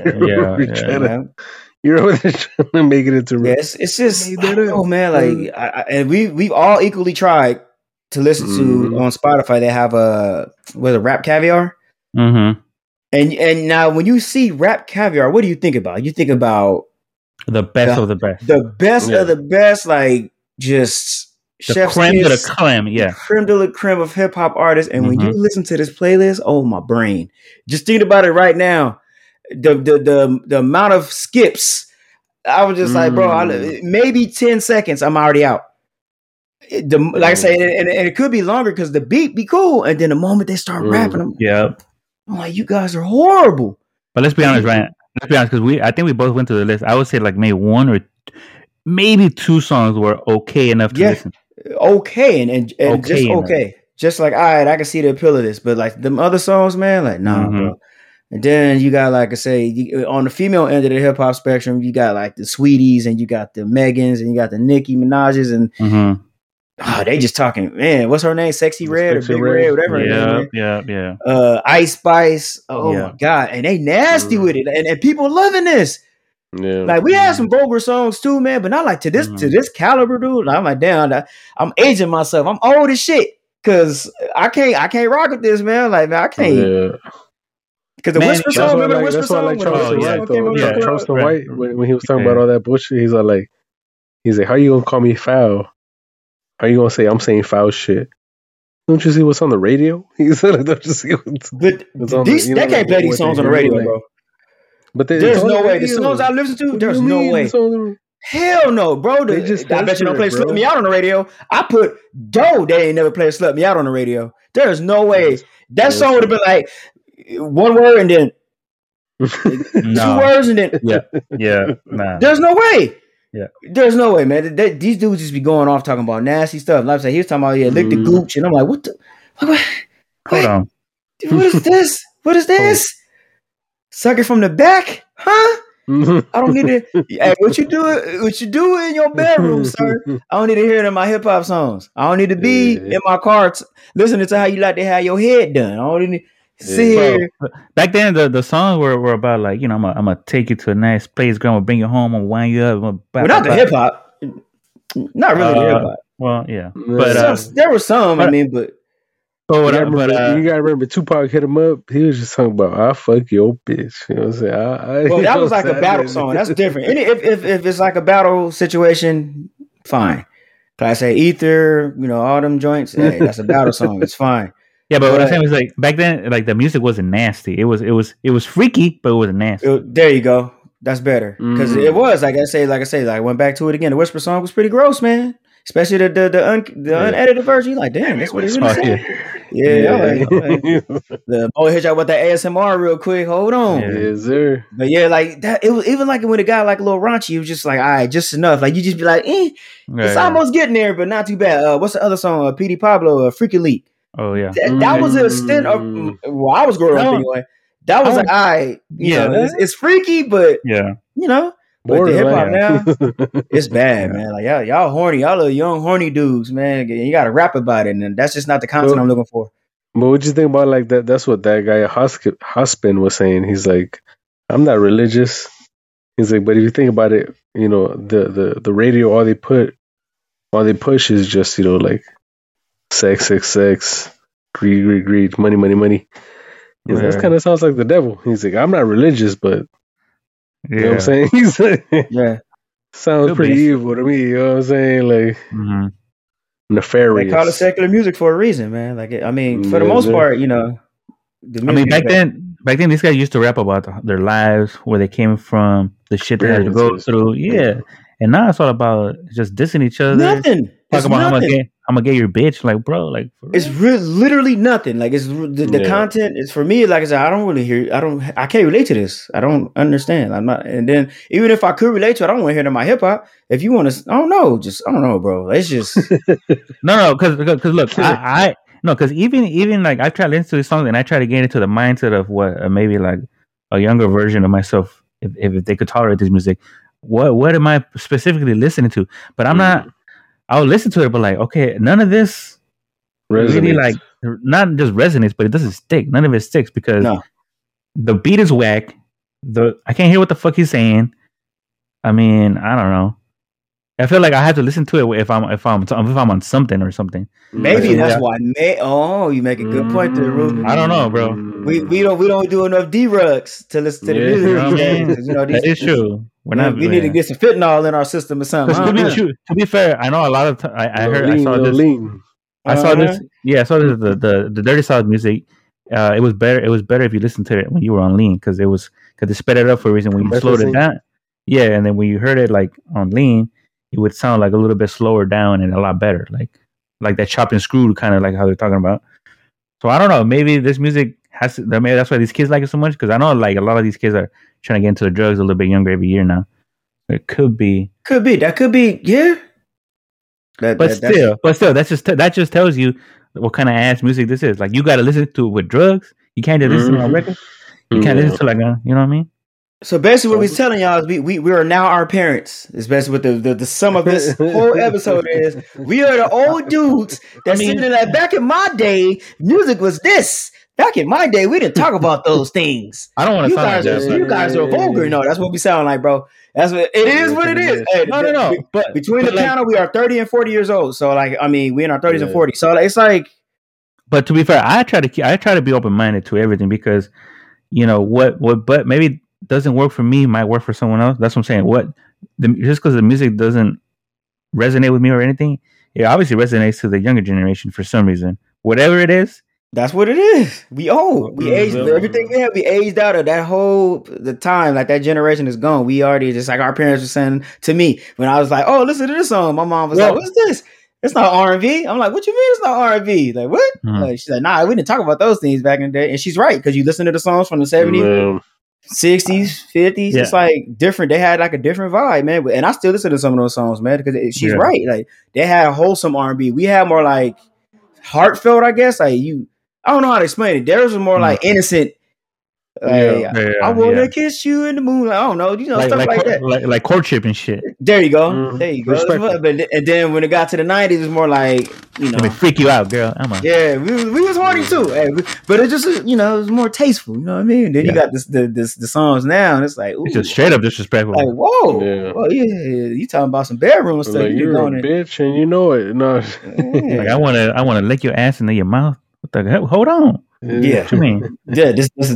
that. You're over there trying to make it into real. Yeah, it's just man. Like and we've all equally tried to listen to on Spotify. They have a Rap Caviar. Mm-hmm. And now when you see Rap Caviar, what do you think about? You think about the best of the best. The best of the best, like just the creme de la creme, creme de la creme of hip hop artists. And when you listen to this playlist, oh my brain! Just think about it right now. The amount of skips, I was just like, bro, maybe 10 seconds, I'm already out. Like I say, and it could be longer because the beat be cool, and then the moment they start rapping, I'm like, you guys are horrible. But let's be honest, Ryan. Let's be honest, because I think we both went through the list. I would say like maybe 1 or maybe 2 songs were okay enough to listen. Okay, and okay just enough. Okay. Just like, all right, I can see the appeal of this. But like them other songs, man, like, nah, bro. And then you got, like I say, on the female end of the hip hop spectrum, you got like the Sweeties and you got the Megans and you got the Nicki Minaj's and they just talking, man, what's her name? Sexy Red or Big Red, whatever. Yeah. Ice Spice. Oh my God. And they nasty with it. And people loving this. Yeah. Like we had some vulgar songs too, man, but not like to this caliber, dude. Like, I'm like, damn, I'm aging myself. I'm old as shit. Cause I can't rock with this, man. Like, man, I can't. Yeah. Because the Whisper song, remember the Whisper song? Charleston White, when he was talking about all that bullshit, he's like, how you gonna call me foul? How you gonna say I'm saying foul shit? Don't you see what's on the radio? He said, don't you see what's on they can't play these songs on the radio, bro. But there's no way. The songs I listen to, there's no way. Hell no, bro. I bet you don't play Slut Me Out on the radio. I put Doe, they ain't never played Slut Me Out on the radio. There's no way. That song would have been like one word and then 2 words and then nah. There's no way. Yeah, there's no way, man. These dudes just be going off talking about nasty stuff. Like I said, he was talking about lick the gooch, and I'm like, what? Hold on. What is this? What is this? Suck it from the back, huh? I don't need to. Hey, what you do in your bedroom, sir? I don't need to hear it in my hip hop songs. I don't need to be in my car listening to how you like to have your head done. I don't need to sit here. Back then, the songs were about like, I'm gonna take you to a nice place, girl. I'm gonna bring you home. I'm gonna wind you up. Not the hip hop. Not really the hip hop. Well, yeah, but there were some. I mean, but. You gotta remember Tupac hit him up. He was just talking about "I fuck your bitch." You know what I'm saying? Well, that was like a battle song. That's different. If it's like a battle situation, fine. Class A Ether, all them joints. Hey, that's a battle song. It's fine. Yeah, but what I'm saying was like back then, like the music wasn't nasty. It was freaky, but it wasn't nasty. There you go. That's better because it was like I say. I went back to it again. The Whisper song was pretty gross, man. Especially the unedited version. You're like, damn, that's what he really said. Yeah. The boy hit y'all with that ASMR real quick. Hold on. Yes, sir. But yeah, like that. It was even like when it got like a little raunchy. It was just like, all right, just enough. Like you just be like, it's almost getting there, but not too bad. What's the other song? Petey Pablo, Freaky Leak. Oh yeah. That was a extent of. Well, I was growing up anyway. That was like, all right, it's freaky, but But the hip hop now, it's bad, man. Like y'all horny, y'all little young horny dudes, man. You got to rap about it, and that's just not the content I'm looking for. But what you think about like that? That's what that guy Hospin was saying. He's like, I'm not religious. He's like, but if you think about it, the radio, all they push is just like sex, greed, money. That kind of sounds like the devil. He's like, I'm not religious, but. You know what I'm saying? He's like, sounds pretty evil to me. You know what I'm saying? Like nefarious. They call it secular music for a reason, man. Like, I mean, for the most part, back then, these guys used to rap about their lives, where they came from, the shit they had to go through. Yeah. And now it's all about just dissing each other. Nothing. Talk about I'm gonna get your bitch, like bro, like it's literally nothing. Like it's the content is for me. Like I said, I don't really hear. I can't relate to this. I don't understand. I'm not. And then even if I could relate to it, I don't want to hear to my hip hop. If you want to, I don't know, bro. It's just no, because look, because even like I try to listen to these songs and I try to get into the mindset of what maybe like a younger version of myself, if they could tolerate this music. What am I specifically listening to? But I'm not. I'll listen to it, but like, okay, none of this really like not just resonates, but it doesn't stick. None of it sticks because the beat is whack. I can't hear what the fuck he's saying. I mean, I don't know. I feel like I have to listen to it if I'm on something or something. Maybe that's why. You make a good point there, Ruben. I don't know, bro. We don't do enough D-Rugs to listen to the music. That is true. We need to get some fentanyl in our system or something. To be fair, I know a lot of I saw this. Yeah, I saw this. The Dirty South music. It was better. It was better if you listened to it when you were on lean because they sped it up for a reason. When you slowed it down, and then when you heard it like on lean, it would sound like a little bit slower down and a lot better, like that chop and screw kind of like how they're talking about. So I don't know. Maybe this music maybe that's why these kids like it so much because I know like a lot of these kids are trying to get into the drugs a little bit younger every year now. It could be. That could be. Yeah. But still, that just tells you what kind of ass music this is. Like you got to listen to it with drugs. You can't just listen to a record. You can't listen to like you know what I mean. So basically, what we're telling y'all is we are now our parents. It's basically what the sum of this whole episode is. We are the old dudes that sitting in that. Back in my day, music was this. Back in my day, we didn't talk about those things. I don't want to sound like that. You guys are vulgar. No, that's what we sound like, bro. That's what it is. What it is. Hey, no. But between the panel, we are 30 and 40 years old. So like, I mean, we in our 30s and 40s. So it's like. But to be fair, I try to be open minded to everything because, but maybe doesn't work for me might work for someone else. That's what I'm saying. Just because the music doesn't resonate with me or anything, it obviously resonates to the younger generation for some reason. Whatever it is. That's what it is. We old. We aged. Everything we have, we aged out of that the time. Like that generation is gone. We already just like our parents were saying to me when I was like, "Oh, listen to this song." My mom was like, "What's this? It's not R&B." I'm like, "What you mean it's not R&B? Like what?" Like, she's like, "Nah, we didn't talk about those things back in the day." And she's right because you listen to the songs from the 70s, 60s, 50s. It's like different. They had like a different vibe, man. And I still listen to some of those songs, man, because she's right. Like they had wholesome R&B. We had more like heartfelt, I guess. Like I don't know how to explain it. Theirs was more like innocent. I wanna kiss you in the moonlight. I don't know, stuff like that, like courtship and shit. There you go. There you go. And then when it got to the 90s, it was more like let me freak you out, girl. Yeah, we was horny too, but it just it was more tasteful. You know what I mean? Then you got the songs now, and it's like it's just straight up disrespectful. Like whoa, you talking about some bedroom stuff? Like, you're a bitch, and you know it. No, like I want to lick your ass into your mouth. What the hell? Hold on. Yeah, what you mean? Yeah,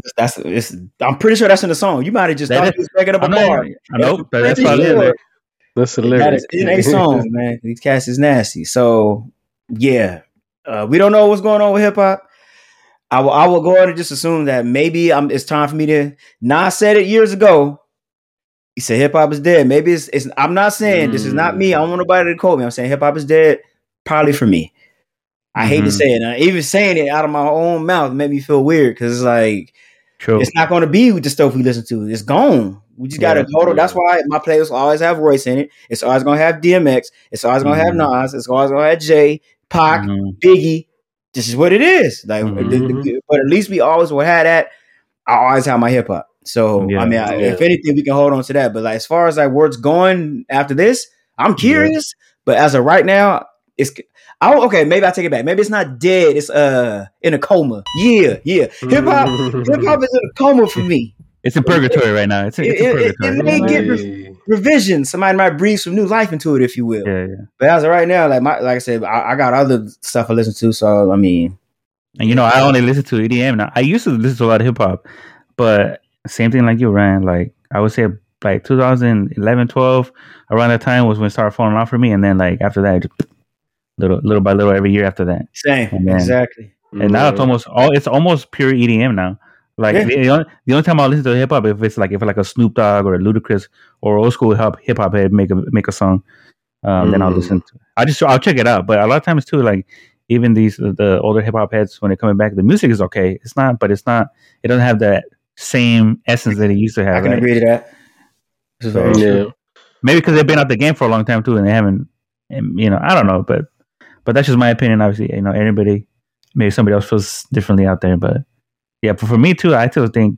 I'm pretty sure that's in the song. You might have just thought he was making up a bar. I know, but that's probably that's the lyric. That is in a song, man. These cats is nasty. So yeah, we don't know what's going on with hip hop. I will go ahead and just assume that maybe it's time for me to. Nas said it years ago. He said hip hop is dead. Maybe it's. I'm not saying this is not me. I don't want nobody to quote me. I'm saying hip hop is dead. Probably for me. I hate to say it. And even saying it out of my own mouth made me feel weird because it's like it's not going to be with the stuff we listen to. It's gone. We just got to go to. That's why my playlist will always have Royce in it. It's always going to have DMX. It's always going to have Nas. It's always going to have Jay, Pac, Biggie. This is what it is. Like, but at least we always will have that. I always have my hip hop. So if anything, we can hold on to that. But like as far as like where it's going after this, I'm curious. But as of right now, it's. Okay, maybe I take it back. Maybe it's not dead. It's in a coma. Yeah. Hip hop is in a coma for me. It's in purgatory right now. It's in purgatory. It may get revision. Somebody might breathe some new life into it, if you will. Yeah. But as of right now, like I said, I got other stuff I listen to. So I mean, and I only listen to EDM now. I used to listen to a lot of hip hop, but same thing like you, Ryan. Like I would say, like 2011, 12, around that time was when it started falling off for me, and then like after that. Little by little every year after that. Same, exactly. And now it's almost pure EDM now. Like the only time I listen to hip hop if it's like a Snoop Dogg or a Ludacris or old school hip hop head make a song, then I'll listen to it. I'll check it out. But a lot of times too, like even the older hip hop heads when they're coming back, the music is okay. It doesn't have that same essence that it used to have. I can agree to that. This is very true. Maybe because they've been out the game for a long time too, and they haven't. I don't know, but that's just my opinion. Obviously, anybody, maybe somebody else feels differently out there. But yeah, but for me too, I still think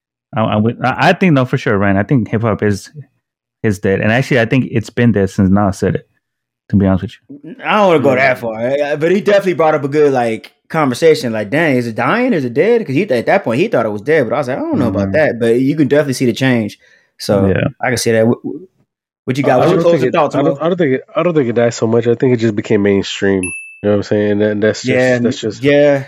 I think no for sure, Ryan. I think hip hop is dead, and actually, I think it's been dead since Nas said it. To be honest with you, I don't want to go that far, but he definitely brought up a good like conversation. Like, dang, is it dying? Is it dead? Because at that point he thought it was dead, but I was like, I don't know about that. But you can definitely see the change. So I can see that. What you got? What's your closing thoughts? I don't think it died so much. I think it just became mainstream. You know what I'm saying? That's just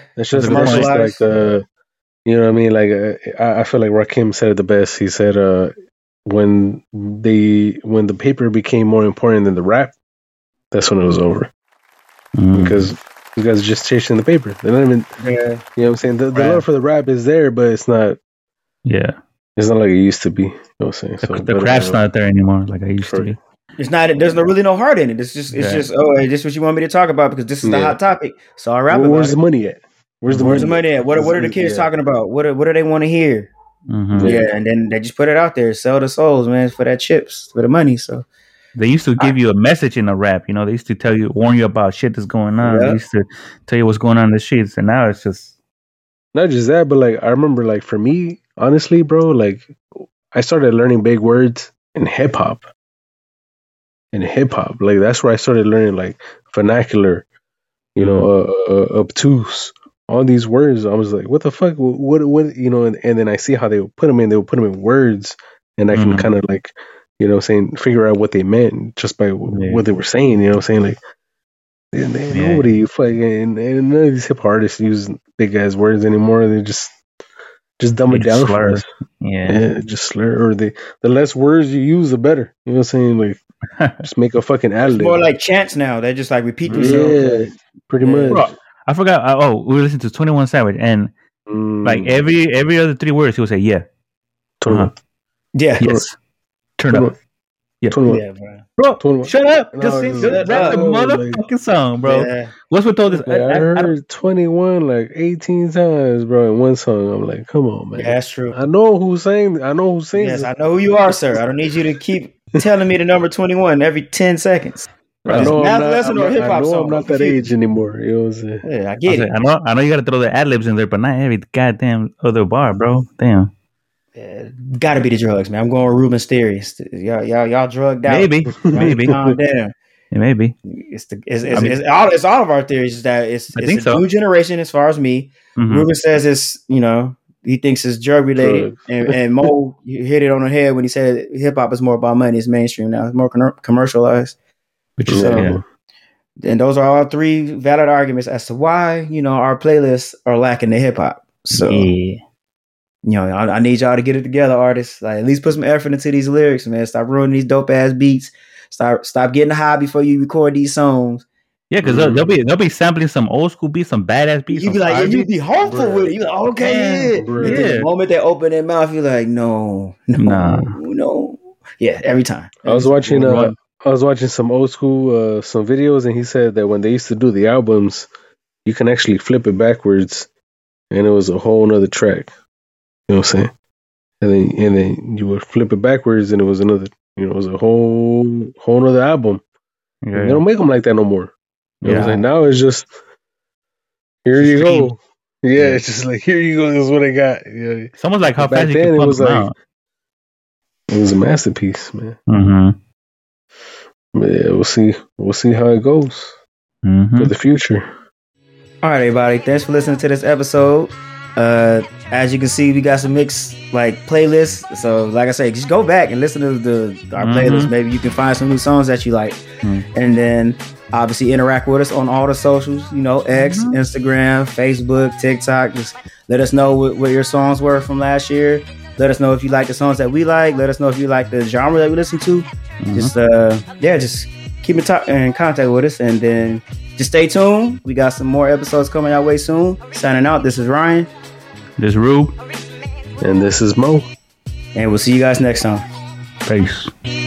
like you know what I mean? Like I feel like Rakim said it the best. He said when the paper became more important than the rap, that's when it was over. Because you guys are just chasing the paper. They're not even. You know what I'm saying? The love for the rap is there, but it's not. Yeah. It's not like it used to be. You know what I'm saying? The craft's not there anymore like I used to be. It's not. There's really no heart in it. It's just. This is what you want me to talk about because this is the hot topic. So I'll wrap it. Where's the money at? Where's the money at? What are the kids talking about? What do they want to hear? Yeah, and then they just put it out there. Sell the souls, man, for that chips, for the money. So they used to give you a message in a rap. They used to warn you about shit that's going on. They used to tell you what's going on in the streets, and now it's just not just that, but like I remember, like for me. Honestly, bro, like I started learning big words in hip hop. Like that's where I started learning like vernacular, obtuse, all these words. I was like, what the fuck? What and then I see how they would put them in. They would put them in words, and I can kind of like, figure out what they meant just by what they were saying. You know what I'm saying? Like nobody fucking and none of these hip hop artists use big ass words anymore. They just dumb it down for us. Yeah, just slur. Or the less words you use, the better. You know what I'm saying? Like, just make a fucking ad lib. It's more like chants now. They just like repeat themselves. Yeah, pretty much. Bro, I forgot. We listened to 21 Savage, and like every other 3 words, he would say, "Yeah, yeah, yes, turn up." Yeah, bro. 21. Shut up. Just rap the motherfucking song, bro. Yeah. What's with all this? I heard 21 like 18 times, bro, in one song. I'm like, come on, man. Yeah, that's true. I know who's sings. Yes, I know who you are, sir. I don't need you to keep telling me the number 21 every 10 seconds. I know I'm song. not that age anymore. You know what I'm saying? Yeah, I get it. I know you got to throw the ad libs in there, but not every goddamn other bar, bro. Damn. Yeah, gotta be the drugs, man. I'm going with Ruben's theory. Y'all drugged out. Maybe. Calm down. Yeah, maybe. It's all of our theories that it's a new generation as far as me. Mm-hmm. Ruben says it's, he thinks it's drug related, and Mo hit it on the head when he said hip hop is more about money. It's mainstream now. It's more commercialized. And those are all three valid arguments as to why our playlists are lacking the hip hop. So I need y'all to get it together, artists. Like, at least put some effort into these lyrics, man. Stop ruining these dope ass beats. Stop getting high before you record these songs. Yeah, because they'll be sampling some old school beats, some badass beats. You be like, you be hopeful with it. You like, okay, yeah. And then the moment they open their mouth, you're like, no. Yeah, every time. I was watching some old school some videos, and he said that when they used to do the albums, you can actually flip it backwards, and it was a whole nother track. You know what I'm saying? And then you would flip it backwards, and it was another. It was a whole nother album. Yeah. They don't make them like that no more. You know what I'm saying? Now it's just, here you go. Yeah, it's just like, here you go. This is what I got. Yeah. It's almost like how fast you can pump them out. It was a masterpiece, man. Mm-hmm. Yeah, we'll see how it goes for the future. All right, everybody. Thanks for listening to this episode. As you can see, we got some mixed playlists. So, like I say, just go back and listen to our playlist. Maybe you can find some new songs that you like, and then obviously interact with us on all the socials. X, Instagram, Facebook, TikTok. Just let us know what your songs were from last year. Let us know if you like the songs that we like. Let us know if you like the genre that we listen to. Just keep in contact with us, and then just stay tuned. We got some more episodes coming our way soon. Signing out. This is Ryan. This is Rube. And this is Mo. And we'll see you guys next time. Peace.